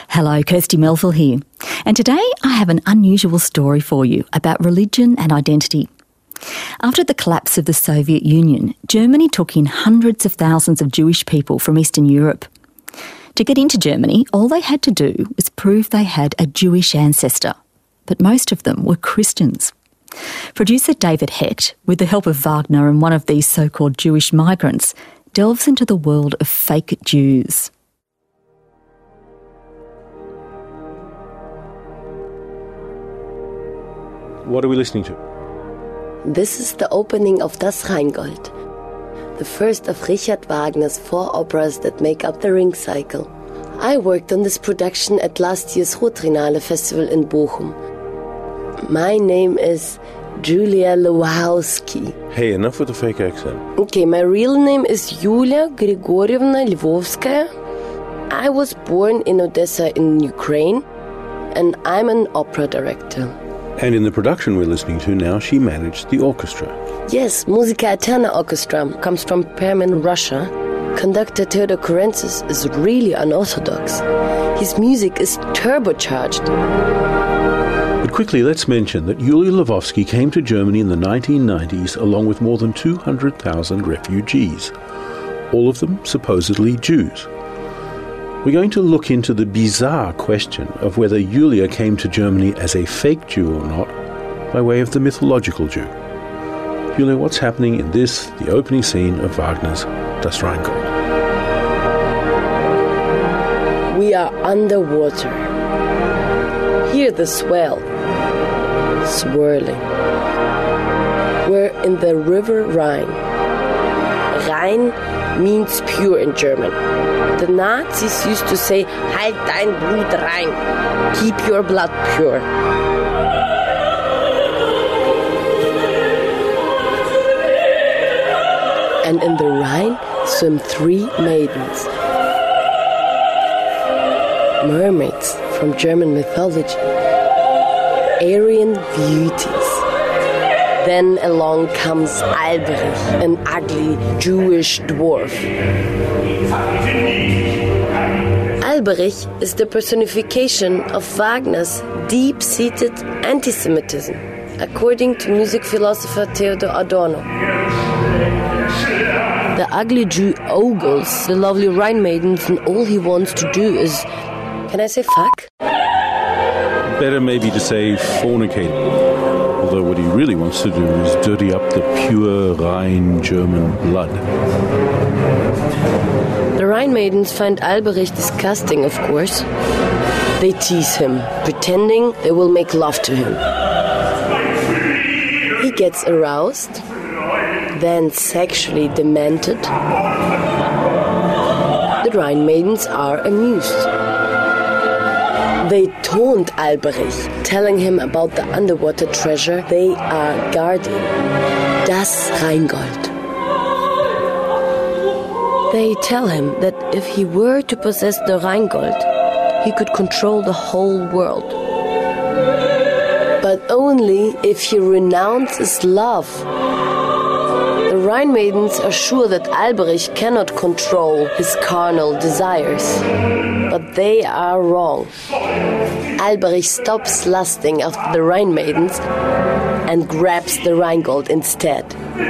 Hello, Kirsty Melville here. And today I have an unusual story for you about religion and identity. After the collapse of the Soviet Union, Germany took in hundreds of thousands of Jewish people from Eastern Europe. To get into Germany, all they had to do was prove they had a Jewish ancestor. But most of them were Christians. Producer David Hecht, with the help of Wagner and one of these so-called Jewish migrants, delves into the world of fake Jews. What are we listening to? This is the opening of Das Rheingold, the first of Richard Wagner's 4 operas that make up the Ring Cycle. I worked on this production at last year's Rotrinale Festival in Bochum. My name is Julia Lwowski. Hey, enough with the fake accent. Okay, my real name is Yulia Grigorievna Lvovskaya. I was born in Odessa in Ukraine, and I'm an opera director. And in the production we're listening to now, she managed the orchestra. Yes, Musica Eterna Orchestra comes from Perm, Russia. Conductor Theodor Kurentzis is really unorthodox. His music is turbocharged. But quickly, let's mention that Yulia Lvovsky came to Germany in the 1990s along with more than 200,000 refugees, all of them supposedly Jews. We're going to look into the bizarre question of whether Yulia came to Germany as a fake Jew or not, by way of the mythological Jew. Yulia, what's happening in this, the opening scene of Wagner's Das Rheingold? We are underwater. Hear the swell swirling. We're in the river Rhine. Rhein means pure in German. The Nazis used to say, "Halt dein Blut rein," keep your blood pure. And in the Rhine swim 3 maidens. Mermaids from German mythology. Aryan beauties. Then along comes Alberich, an ugly Jewish dwarf. Alberich is the personification of Wagner's deep-seated anti-Semitism, according to music philosopher Theodor Adorno. The ugly Jew ogles the lovely Rhine maidens, and all he wants to do is, can I say fuck? Better maybe to say fornicate. Although what he really wants to do is dirty up the pure Rhine German blood. The Rhine maidens find Alberich disgusting, of course. They tease him, pretending they will make love to him. He gets aroused, then sexually demented. The Rhine maidens are amused. They taunt Alberich, telling him about the underwater treasure they are guarding, Das Rheingold. They tell him that if he were to possess the Rheingold, he could control the whole world. But only if he renounces love. The Rhine maidens are sure that Alberich cannot control his carnal desires. But they are wrong. Alberich stops lusting after the Rhine maidens and grabs the Rheingold instead.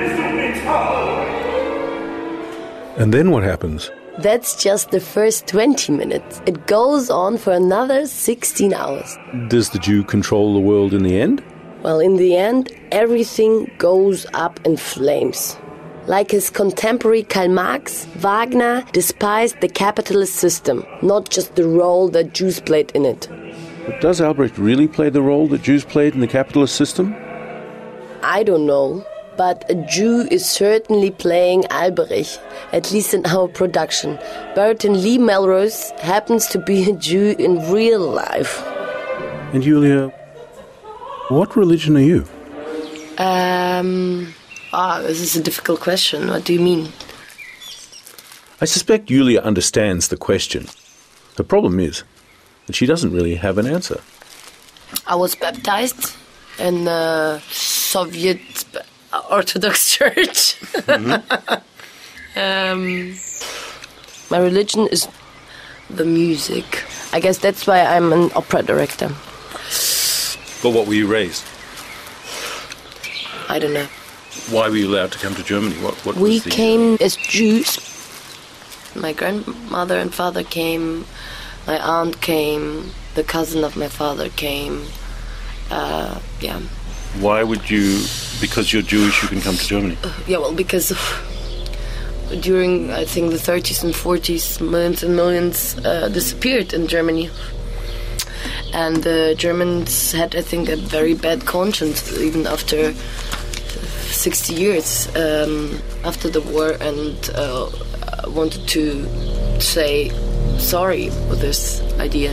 And then what happens? That's just the first 20 minutes. It goes on for another 16 hours. Does the Jew control the world in the end? Well, in the end, everything goes up in flames. Like his contemporary Karl Marx, Wagner despised the capitalist system, not just the role that Jews played in it. But does Albrecht really play the role that Jews played in the capitalist system? I don't know, but a Jew is certainly playing Alberich, at least in our production. Burton Lee Melrose happens to be a Jew in real life. And Yulia, what religion are you? This is a difficult question. What do you mean? I suspect Yulia understands the question. The problem is that she doesn't really have an answer. I was baptized in the Soviet Orthodox Church. My religion is the music. I guess that's why I'm an opera director. But what were you raised? I don't know. Why were you allowed to come to Germany? What We was the... came as Jews. My grandmother and father came, my aunt came, the cousin of my father came. Yeah. Why would you... Because you're Jewish, you can come to Germany? Yeah, well, because during, I think, the 30s and 40s, millions and millions disappeared in Germany. And the Germans had, I think, a very bad conscience, even after 60 years after the war, and wanted to say sorry with this idea.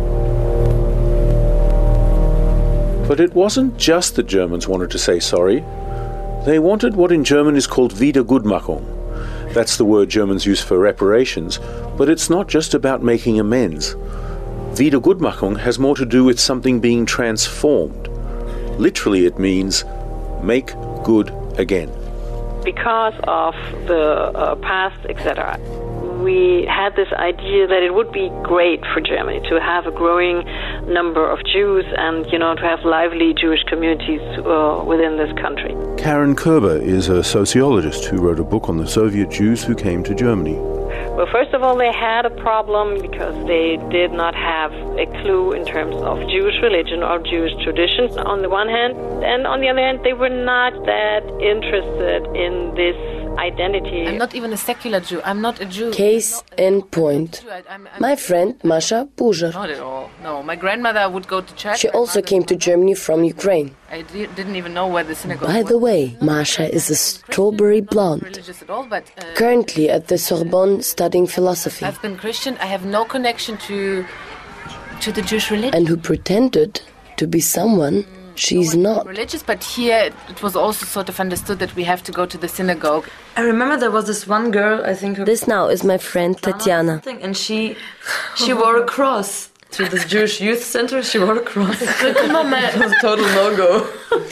But it wasn't just the Germans wanted to say sorry. They wanted what in German is called Wiedergutmachung. That's the word Germans use for reparations, but it's not just about making amends. Wiedergutmachung has more to do with something being transformed. Literally it means make good again. Because of the past, etc., we had this idea that it would be great for Germany to have a growing number of Jews and, to have lively Jewish communities within this country. Karen Kerber is a sociologist who wrote a book on the Soviet Jews who came to Germany. Well, first of all, they had a problem because they did not have a clue in terms of Jewish religion or Jewish tradition on the one hand, and on the other hand, they were not that interested in this identity. I'm not even a secular Jew. I'm not a Jew. Case in point. My friend Masha Buzhar. Not at all. No, my grandmother would go to church. She also came to Germany from Ukraine. I didn't even know where the synagogue By was. the way, Masha is a strawberry blonde. Religious at all, but Currently at the Sorbonne studying philosophy. I've been Christian. I have no connection to the Jewish religion. And who pretended to be someone she's not. Religious, but here it was also sort of understood that we have to go to the synagogue. I remember there was this one girl, I think... This now is my friend Tatiana. And she wore a cross. To this Jewish youth center, she wore a cross. It was a total no-go.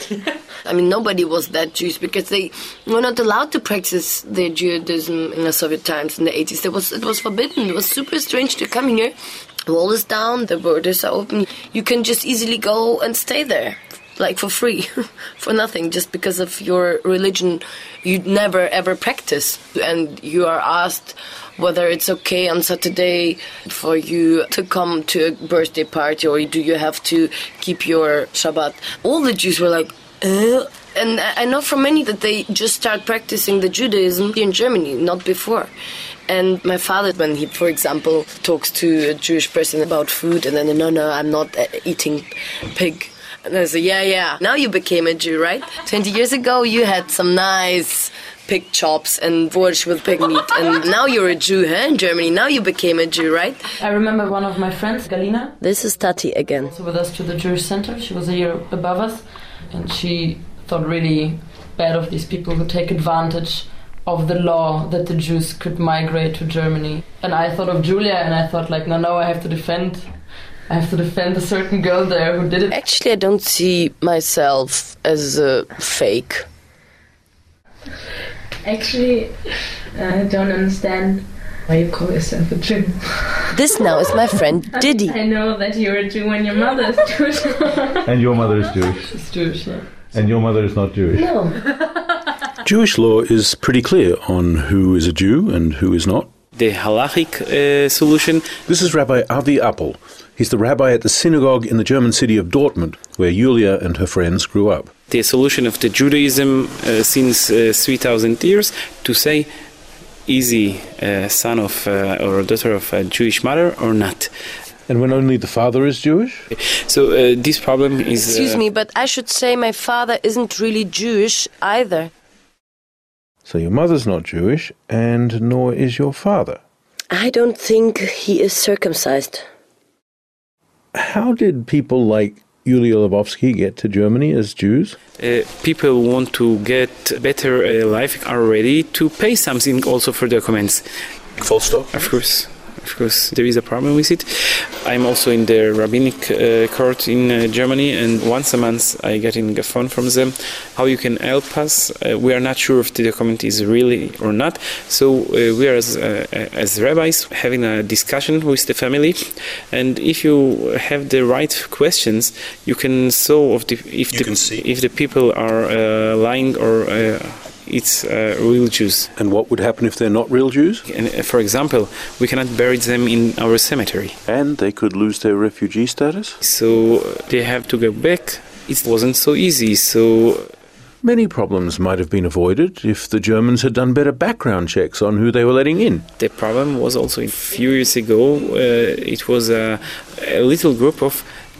I mean, nobody was that Jewish because they were not allowed to practice their Judaism in the Soviet times in the 80s. It was forbidden. It was super strange to come here. The wall is down, the borders are open. You can just easily go and stay there, like for free, for nothing, just because of your religion you'd never ever practice. And you are asked whether it's okay on Saturday for you to come to a birthday party, or do you have to keep your Shabbat. All the Jews were like, And I know from many that they just start practicing the Judaism in Germany, not before. And my father, when he, for example, talks to a Jewish person about food, and then, no, I'm not eating pig. And I say, yeah, now you became a Jew, right? 20 years ago, you had some nice pig chops and borscht with pig meat. And now you're a Jew, in Germany. Now you became a Jew, right? I remember one of my friends, Galina. This is Tati again. Also with us to the Jewish center. She was a year above us. And she thought really bad of these people who take advantage of the law that the Jews could migrate to Germany. And I thought of Julia, and I thought, no, I have to defend a certain girl there who did it. Actually, I don't see myself as a fake. Actually, I don't understand why you call yourself a Jew. This now is my friend Didi. I know that you're a Jew when your mother is Jewish. And your mother is Jewish. She's Jewish, yeah. And your mother is not Jewish. No. Jewish law is pretty clear on who is a Jew and who is not. The halachic solution. This is Rabbi Avi Appel. He's the rabbi at the synagogue in the German city of Dortmund, where Julia and her friends grew up. The solution of the Judaism since 3,000 years to say, is he a son of or a daughter of a Jewish mother or not? And when only the father is Jewish? So this problem is... Excuse me, but I should say my father isn't really Jewish either. So your mother's not Jewish, and nor is your father. I don't think he is circumcised. How did people like Julia Lebowski get to Germany as Jews? People want to get better life, are ready to pay something also for documents. Full stop? Of course. because there is a problem with it. I'm also in the rabbinic court in Germany, and once a month I get a phone from them, how you can help us. We are not sure if the document is really or not, so we are as rabbis having a discussion with the family, and if you have the right questions, you can solve if the people are lying or it's real Jews. And what would happen if they're not real Jews? And, for example, we cannot bury them in our cemetery. And they could lose their refugee status? So they have to go back. It wasn't so easy, so... Many problems might have been avoided if the Germans had done better background checks on who they were letting in. The problem was also a few years ago, it was a little group of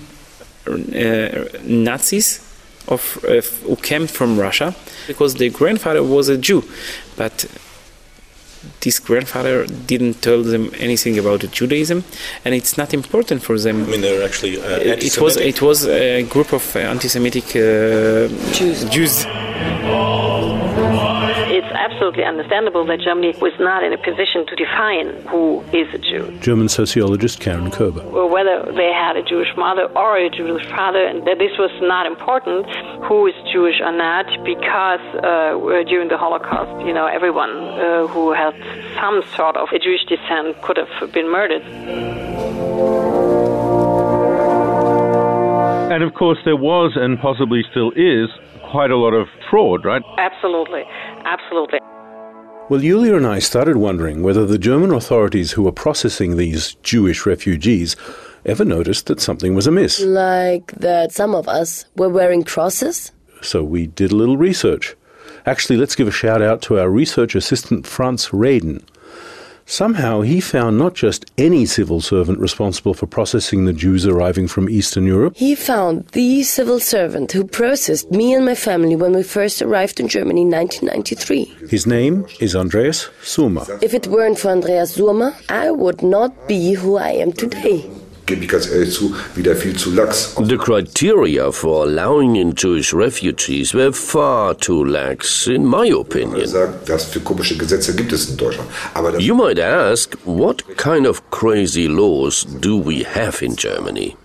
Nazis who came from Russia because their grandfather was a Jew, but this grandfather didn't tell them anything about Judaism, and it's not important for them. I mean, they were actually anti-Semitic? It was a group of anti-Semitic Jews. It's absolutely understandable that Germany was not in a position to define who is a Jew. German sociologist Karen Kober. Or whether they had a Jewish mother or a Jewish father, and that this was not important, who is Jewish or not, because during the Holocaust, everyone who had some sort of a Jewish descent could have been murdered. And of course there was, and possibly still is, quite a lot of fraud, right? Absolutely. Well, Yulia and I started wondering whether the German authorities who were processing these Jewish refugees ever noticed that something was amiss. Like that some of us were wearing crosses? So we did a little research. Actually, let's give a shout out to our research assistant, Franz Reden. Somehow he found not just any civil servant responsible for processing the Jews arriving from Eastern Europe. He found the civil servant who processed me and my family when we first arrived in Germany in 1993. His name is Andreas Surma. If it weren't for Andreas Surma, I would not be who I am today. The criteria for allowing in Jewish refugees were far too lax, in my opinion. You might ask, what kind of crazy laws do we have in Germany?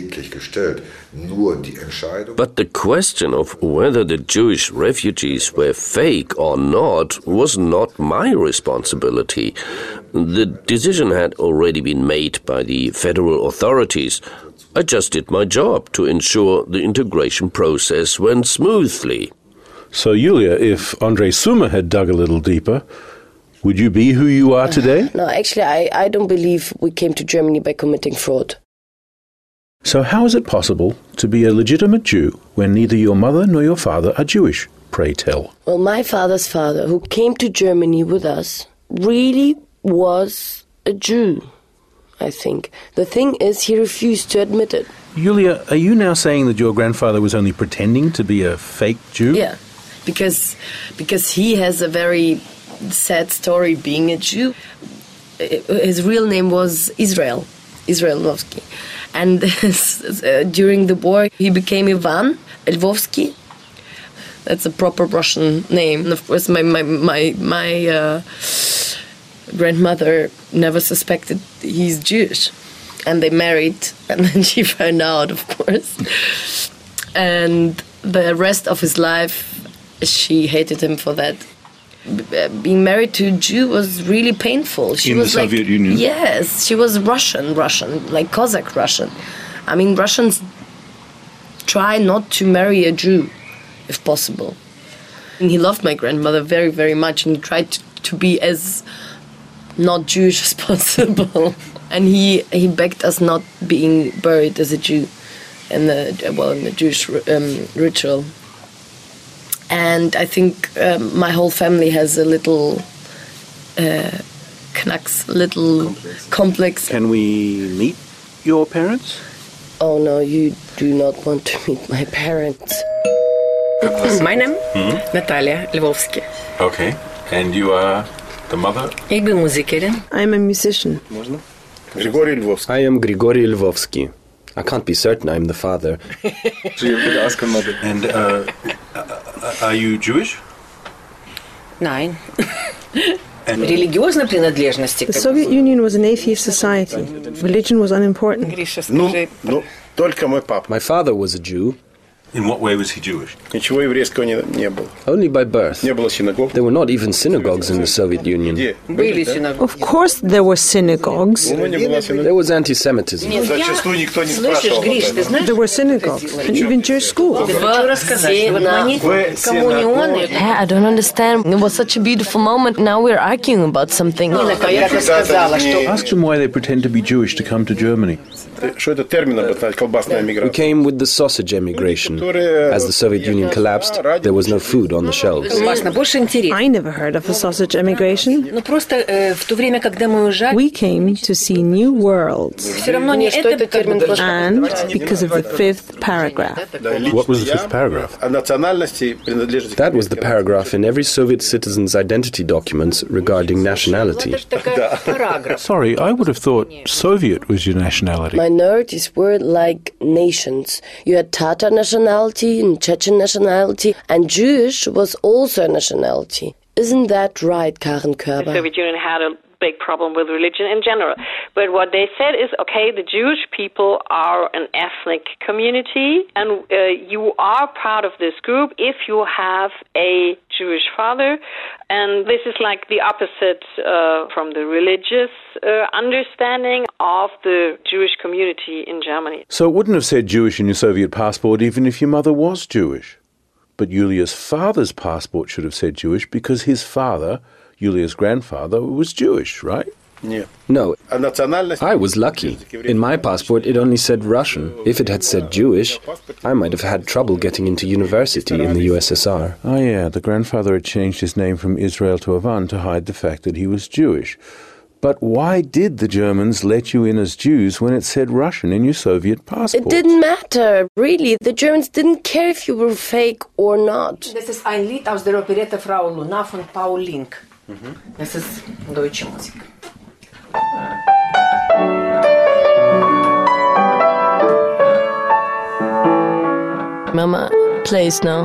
But the question of whether the Jewish refugees were fake or not was not my responsibility. The decision had already been made by the federal authorities. I just did my job to ensure the integration process went smoothly. So, Yulia, if Andrei Surma had dug a little deeper, would you be who you are today? No, actually, I don't believe we came to Germany by committing fraud. So how is it possible to be a legitimate Jew when neither your mother nor your father are Jewish? Pray tell. Well, my father's father, who came to Germany with us, really was a Jew, I think. The thing is, he refused to admit it. Yulia, are you now saying that your grandfather was only pretending to be a fake Jew? Yeah, because he has a very sad story being a Jew. His real name was Israel Lvovsky. And during the war, he became Ivan Lvovsky. That's a proper Russian name. And of course, my grandmother never suspected he's Jewish. And they married, and then she found out, of course. And the rest of his life, she hated him for that. Being married to a Jew was really painful. She was the Soviet Union? Yes, she was Russian, like Cossack Russian. I mean, Russians try not to marry a Jew, if possible. And he loved my grandmother very, very much, and he tried to be as not Jewish as possible. And he begged us not being buried as a Jew in the Jewish ritual. And I think my whole family has a little complex. Can we meet your parents? Oh no, you do not want to meet my parents. My name? Natalia Lvovsky. Okay. And you are the mother? Ik ben muzikerin. I'm a musician. Grigory Lvovsky. I am Grigory Lvovsky. I can't be certain I'm the father. So you could ask her mother. And are you Jewish? Nein. The Soviet Union was an atheist society. Religion was unimportant. My father was a Jew. In what way was he Jewish? Only by birth. There were not even synagogues in the Soviet Union. Of course there were synagogues. There was anti-Semitism. There were synagogues and even Jewish schools. I don't understand. It was such a beautiful moment. Now we're arguing about something. Ask them why they pretend to be Jewish to come to Germany. We came with the sausage emigration. As the Soviet Union collapsed, there was no food on the shelves. I never heard of a sausage emigration. We came to see new worlds. And because of the fifth paragraph. What was the fifth paragraph? That was the paragraph in every Soviet citizen's identity documents regarding nationality. Sorry, I would have thought Soviet was your nationality. Minorities were like nations. You had Tatar nationality and Chechen nationality, and Jewish was also a nationality. Isn't that right, Karen Körber? The Soviet Union had a big problem with religion in general. But what they said is, okay, the Jewish people are an ethnic community, and you are part of this group if you have a Jewish father. And this is like the opposite from the religious understanding of the Jewish community in Germany. So it wouldn't have said Jewish in your Soviet passport even if your mother was Jewish. But Yulia's father's passport should have said Jewish because his father, Yulia's grandfather, was Jewish, right? No, I was lucky. In my passport, it only said Russian. If it had said Jewish, I might have had trouble getting into university in the USSR. Oh yeah, the grandfather had changed his name from Israel to Ivan to hide the fact that he was Jewish. But why did the Germans let you in as Jews when it said Russian in your Soviet passport? It didn't matter, really. The Germans didn't care if you were fake or not. This is ein Lied aus der Operette Frau Luna von Paul Link. Das ist deutsche Musik. Mama plays now.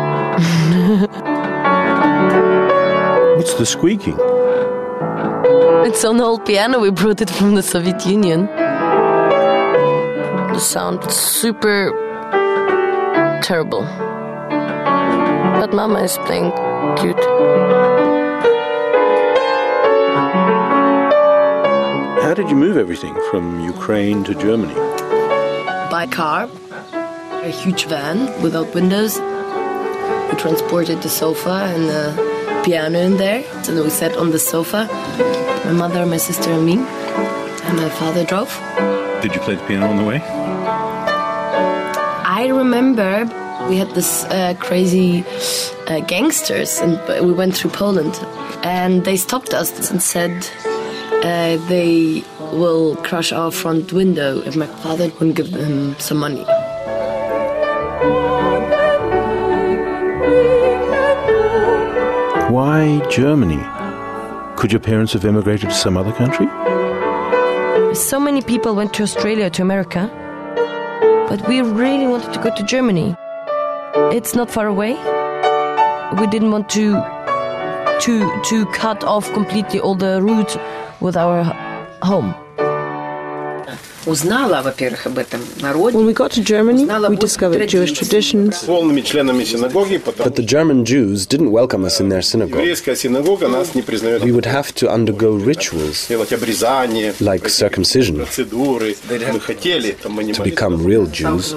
What's the squeaking? It's an old piano. We brought it from the Soviet Union. The sound is super terrible. But Mama is playing cute. How did you move everything from Ukraine to Germany? By car, a huge van without windows. We transported the sofa and the piano in there. So then we sat on the sofa. My mother, my sister and me. And my father drove. Did you play the piano on the way? I remember we had this crazy gangsters, and we went through Poland. And they stopped us and said they will crush our front window if my father wouldn't give them some money. Why Germany? Could your parents have emigrated to some other country? So many people went to Australia, to America, but we really wanted to go to Germany. It's not far away. We didn't want to cut off completely all the routes with our home. When we got to Germany, we discovered Jewish traditions. But the German Jews didn't welcome us in their synagogue. We would have to undergo rituals, like circumcision, to become real Jews.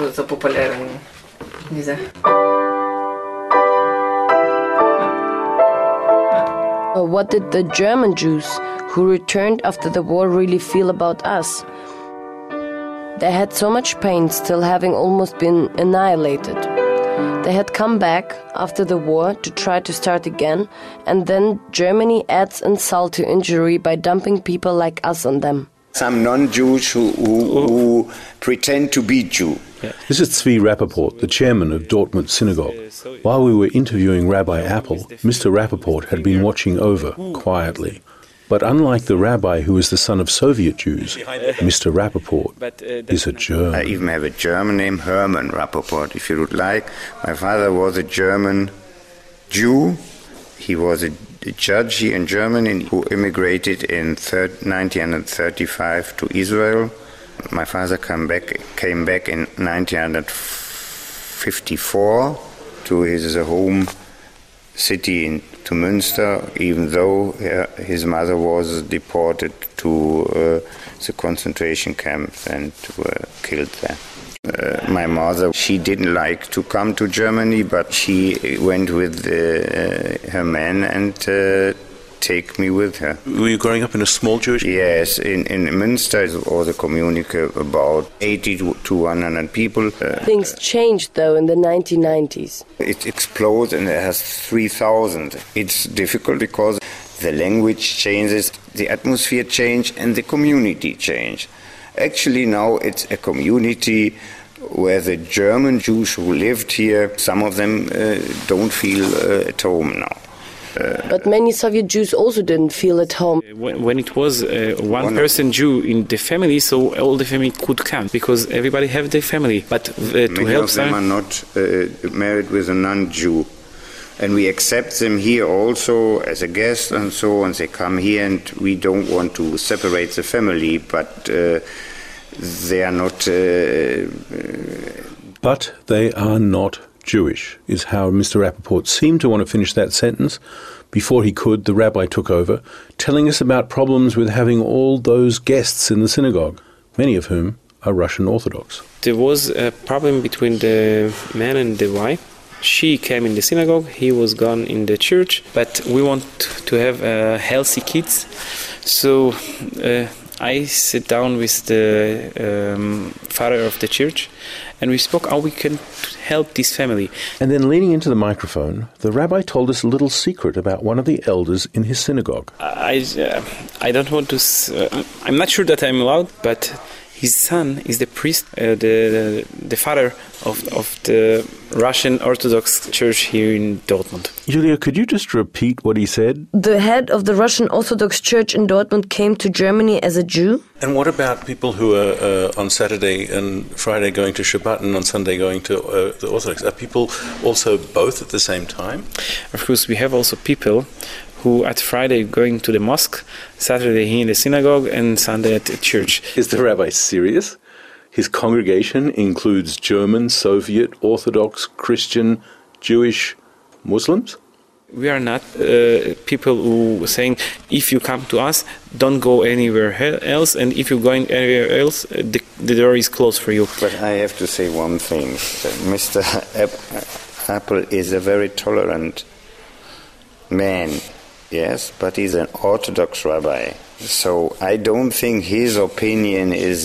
What did the German Jews who returned after the war really feel about us? They had so much pain, still having almost been annihilated. They had come back after the war to try to start again, and then Germany adds insult to injury by dumping people like us on them. Some non-Jews who pretend to be Jew. This is Zvi Rappaport, the chairman of Dortmund Synagogue. While we were interviewing Rabbi Appel, Mr. Rappaport had been watching over quietly. But unlike the rabbi who is the son of Soviet Jews, Mr. Rappaport is a German. I even have a German name, Hermann Rappaport, if you would like. My father was a German Jew. He was a judge here in Germany who immigrated in 1935 to Israel. My father came back in 1954 to his home city to Münster, even though his mother was deported to the concentration camps and killed there. My mother, she didn't like to come to Germany, but she went with her man and take me with her. Were you growing up in a small Jewish? Yes, in Münster or the community about 80 to 100 people. Things changed though in the 1990s. It explodes and it has 3,000. It's difficult because the language changes, the atmosphere change, and the community change. Actually now it's a community where the German Jews who lived here, some of them don't feel at home now. But many Soviet Jews also didn't feel at home. When it was one person Jew in the family, so all the family could come because everybody have their family. But to many help of them are not married with a non-Jew. And we accept them here also as a guest and so on. They come here and we don't want to separate the family, but they are not... But they are not Jewish, is how Mr. Rappaport seemed to want to finish that sentence. Before he could, the rabbi took over, telling us about problems with having all those guests in the synagogue, many of whom are Russian Orthodox. There was a problem between the man and the wife. She came in the synagogue, he was gone in the church, but we want to have healthy kids. So I sat down with the father of the church and we spoke how we can help this family. And then leaning into the microphone, the rabbi told us a little secret about one of the elders in his synagogue. I don't want to... I'm not sure that I'm allowed, but his son is the priest, the father of the Russian Orthodox Church here in Dortmund. Julia, could you just repeat what he said? The head of the Russian Orthodox Church in Dortmund came to Germany as a Jew. And what about people who are on Saturday and Friday going to Shabbat and on Sunday going to the Orthodox? Are people also both at the same time? Of course, we have also people who at Friday going to the mosque, Saturday here in the synagogue, and Sunday at the church. Is the rabbi serious? His congregation includes German, Soviet, Orthodox, Christian, Jewish, Muslims? We are not people who are saying, if you come to us, don't go anywhere else, and if you're going anywhere else, the door is closed for you. But I have to say one thing. Mr. Apple is a very tolerant man. Yes, but he's an Orthodox rabbi. So I don't think his opinion is...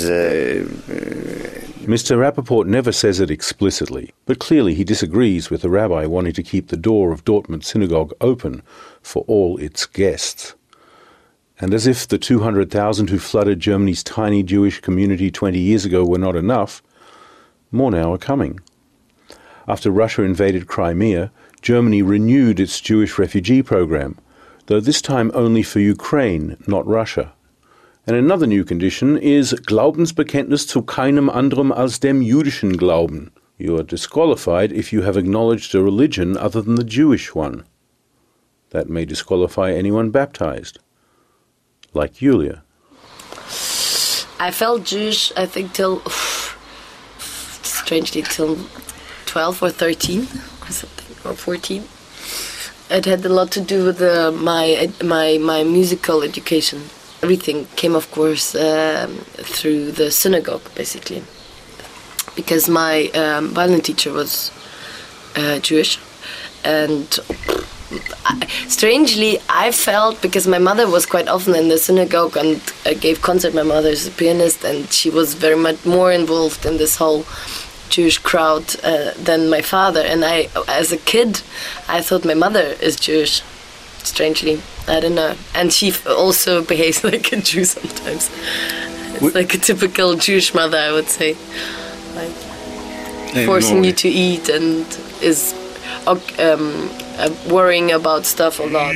Mr. Rappaport never says it explicitly, but clearly he disagrees with the rabbi wanting to keep the door of Dortmund Synagogue open for all its guests. And as if the 200,000 who flooded Germany's tiny Jewish community 20 years ago were not enough, more now are coming. After Russia invaded Crimea, Germany renewed its Jewish refugee program, though this time only for Ukraine, not Russia. And another new condition is Glaubensbekenntnis zu keinem anderem als dem jüdischen Glauben. You are disqualified if you have acknowledged a religion other than the Jewish one. That may disqualify anyone baptized, like Julia. I felt Jewish, I think, till 12 or 13 or something, or 14. It had a lot to do with my musical education. Everything came, of course, through the synagogue, basically. Because my violin teacher was Jewish. And strangely, I felt, because my mother was quite often in the synagogue and gave concert, my mother is a pianist, and she was very much more involved in this whole Jewish crowd than my father, and I, as a kid, I thought my mother is Jewish. Strangely, I don't know, and she also behaves like a Jew sometimes. It's like a typical Jewish mother, I would say, like forcing you to eat and is worrying about stuff a lot.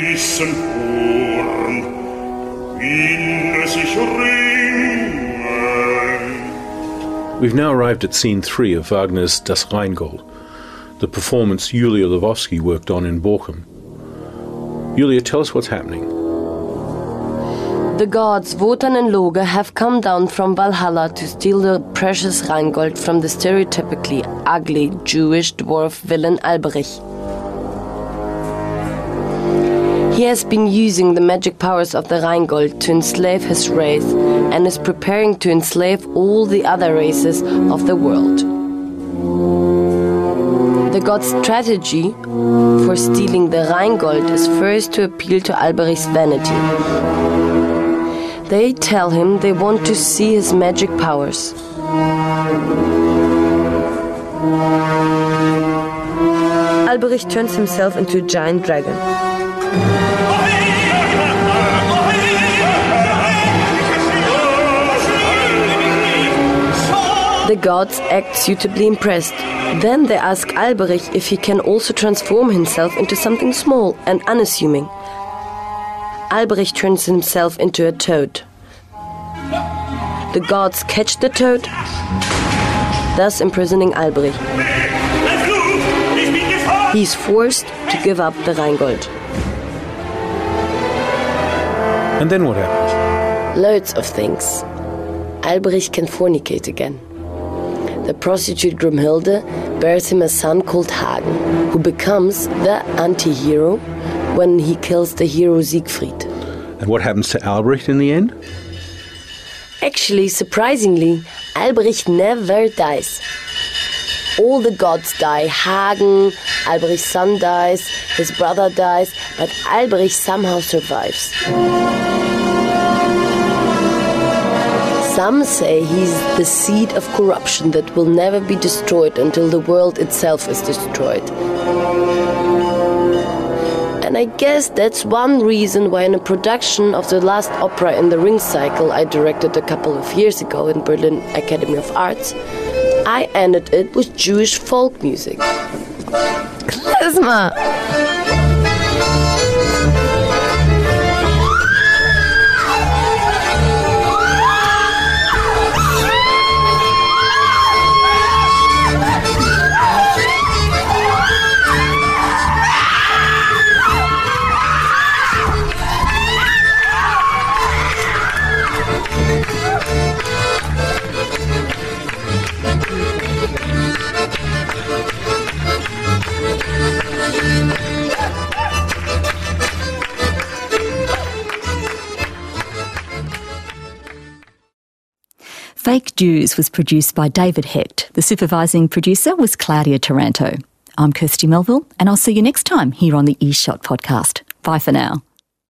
We've now arrived at scene 3 of Wagner's Das Rheingold, the performance Julia Lvovsky worked on in Bochum. Julia, tell us what's happening. The gods Wotan and Loge have come down from Valhalla to steal the precious Rheingold from the stereotypically ugly Jewish dwarf villain Alberich. He has been using the magic powers of the Rheingold to enslave his race and is preparing to enslave all the other races of the world. The god's strategy for stealing the Rheingold is first to appeal to Alberich's vanity. They tell him they want to see his magic powers. Alberich turns himself into a giant dragon. The gods act suitably impressed. Then they ask Alberich if he can also transform himself into something small and unassuming. Alberich turns himself into a toad. The gods catch the toad, thus imprisoning Alberich. He is forced to give up the Rheingold. And then what happens? Loads of things. Alberich can fornicate again. The prostitute Grimhilde bears him a son called Hagen, who becomes the anti-hero when he kills the hero Siegfried. And what happens to Albrecht in the end? Actually, surprisingly, Alberich never dies. All the gods die. Hagen, Alberich's son dies, his brother dies, but Alberich somehow survives. Some say he's the seed of corruption that will never be destroyed until the world itself is destroyed. And I guess that's one reason why in a production of the last opera in the Ring Cycle I directed a couple of years ago in Berlin Academy of Arts, I ended it with Jewish folk music. Klezmer! Fake Jews was produced by David Hecht. The supervising producer was Claudia Taranto. I'm Kirsty Melville, and I'll see you next time here on the eShot podcast. Bye for now.